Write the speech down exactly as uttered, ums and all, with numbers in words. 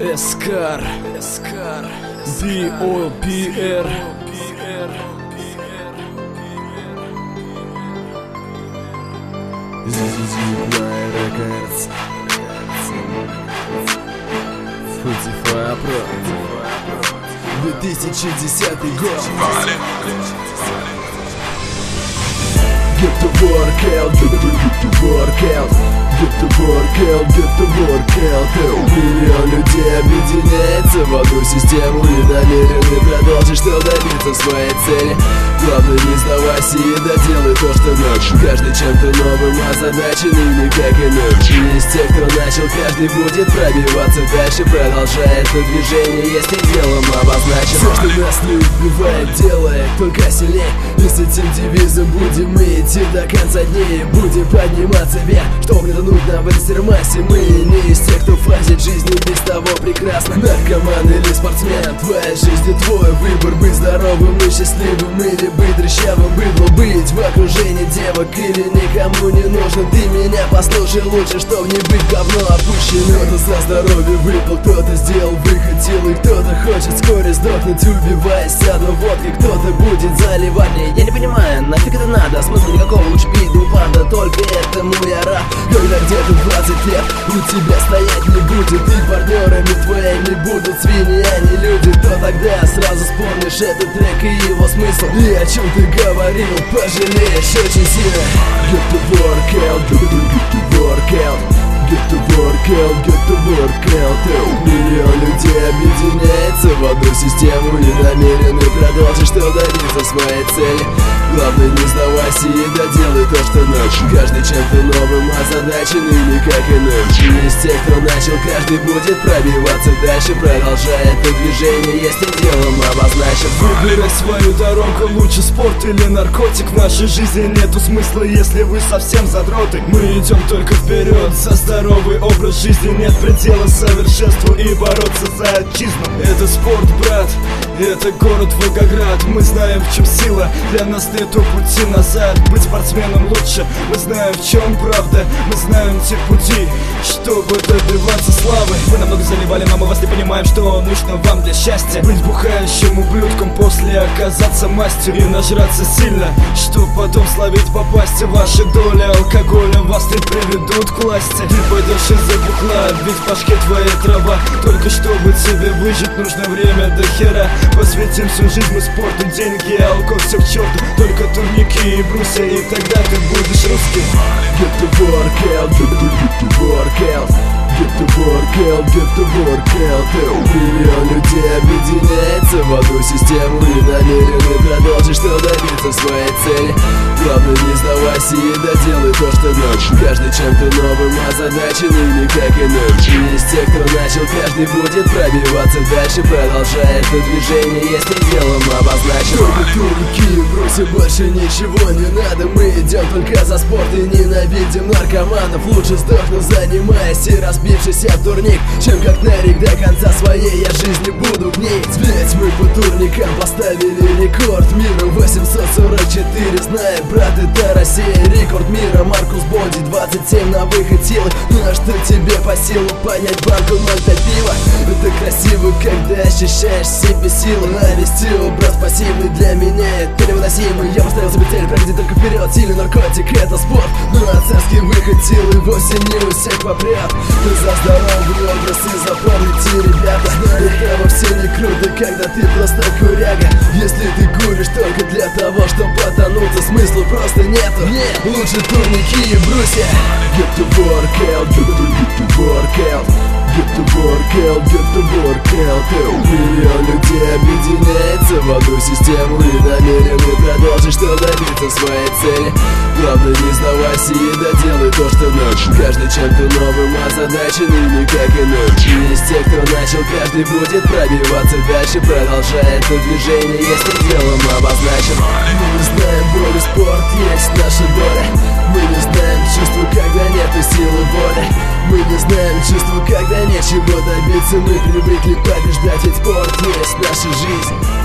Эскар, Би О Пи Эр. Spotify Pro. две тысячи десятый год. Get to work out, get to, get to work out, get to work out, get to work out. Миллион людей объединяется в одну систему и намерены продолжить, что добиться своей цели. Главное, не сдавайся и доделай то, что начал. Каждый чем-то новым озадачен и никак иначе. Из тех, кто начал, каждый будет пробиваться дальше, продолжая это движение, если делом обозначен. Все, что нас не убивает, делает только сильнее. И с этим девизом будем мы идти до конца дней. Будем подниматься вверх, чтобы не тонуть нам в этой сермасе. Мы не из тех, кто фазит жизнью без того прекрасно. Наркоман или спортсмен, твоя жизнь и твой выбор. Быть здоровым и счастливым или быть дрыщавым быдло. Быть в окружении девок или никому не нужен. Ты меня послушай лучше, чтоб не быть говно опущенным. Кто-то за здоровье выпал, кто-то сделал выход силы, кто-то хочет вскоре сдохнуть, убиваясь одной водкой. Кто-то будет заливать мне. Я не понимаю, нафиг это надо, смысла никакого, лучше пить упада. Только этому я рад. Когда где-то двадцать лет у тебя стоять не будет, и партнерами твоими будут свиньи, а не люди, то тогда сразу вспомнишь этот трек и его смысл. И о чем ты говорил, пожалеешь очень сильно. Get to work out, get to, get to work out, get to work out, get to work out. Миллион людей объединяется в одну систему и намерены продолжить, что добиться своей цели. Главное, не сдавайся и доделай то, что начал. Каждый чем-то новым озадачен и никак иначе. Из тех, кто начал, каждый будет пробиваться дальше, продолжая это движение, если делом обозначен. Выбирай свою дорогу, лучше спорт или наркотик. В нашей жизни нету смысла, если вы совсем задроты. Мы идем только вперед, за здоровый образ жизни. Нет предела совершенству и бороться за отчизну. Это спорт, брат, это город Волгоград. Мы знаем, в чем сила, для нас нету пути назад. Быть спортсменом лучше, мы знаем, в чем правда. Мы знаем те пути, чтобы добиваться славы. Вы намного заливали, но мы вас не понимаем, что нужно вам для счастья. Быть бухающим ублюдком, после оказаться мастером и нажраться сильно, чтоб потом словить попасть. Ваша доля алкоголя вас не приведут к власти. Ты пойдешь из-за бухла, ведь в башке твоя трава. Только чтобы тебе выжить, нужно время до хера. Посвятим всю жизнь мы спорту, деньги, алкоголь, все к черту. Только турники и брусья, и тогда ты будешь русским. Get to work out, get to, get to work out, get to work out, get to work out. Миллион людей объединяется в одну систему и намерены продолжить, что добиться своей цели. Главное, не сдавайся и доделай то, что начал. Каждый чем-то новым озадачен и никак иначе. Из тех, кто начал, каждый будет пробиваться дальше, продолжая это движение, если делом обозначен. Только турники и брусья, больше ничего не надо. Мы идем только за спорт и ненавидим наркоманов. Лучше сдохну, занимаясь и разбившись об турник, чем как Нарик до конца своей я жизни буду гнить. Ведь мы по турникам поставили рекорд мира восемьсот сорок четыре. Знаем, брат, это Россия, рекорд мира. Маркус Бонди, двадцать семь на выход силы. Ну а что тебе по силу понять банку ноль-то пива? Это красиво, когда ощущаешь в себе силу. А вести образ пассивный для меня это невыносимо. Я поставил себе цель, пройти только вперед. Сильный наркотик, это спорт. Ну а царский выход силы вовсе не у всех попрет. Ты за здоровый образ и запомните, ребята, это вовсе не круто, когда ты просто куряга. Если ты куришь только для того, чтобы потонуться, смысла просто нету. Нет, лучше турники и брусья. Get to work out, get to, get to work out, get to work out, get to work out. Миллион людей объединяется в одну систему и намерены продолжить, что добиться своей цели. Главное, не сдавайся и доделай то, что начал. Каждый чем-то новым озадачен и никак иначе. Из тех, кто начал, каждый будет пробиваться дальше, продолжая это движение, если делом обозначен. Мы не знаем боли, спорт есть наша доля. Мы не знаем чувства, когда нету силы воли. Мы не знаем чувства, когда нечего добиться. Мы привыкли побеждать, ведь спорт есть наша жизнь.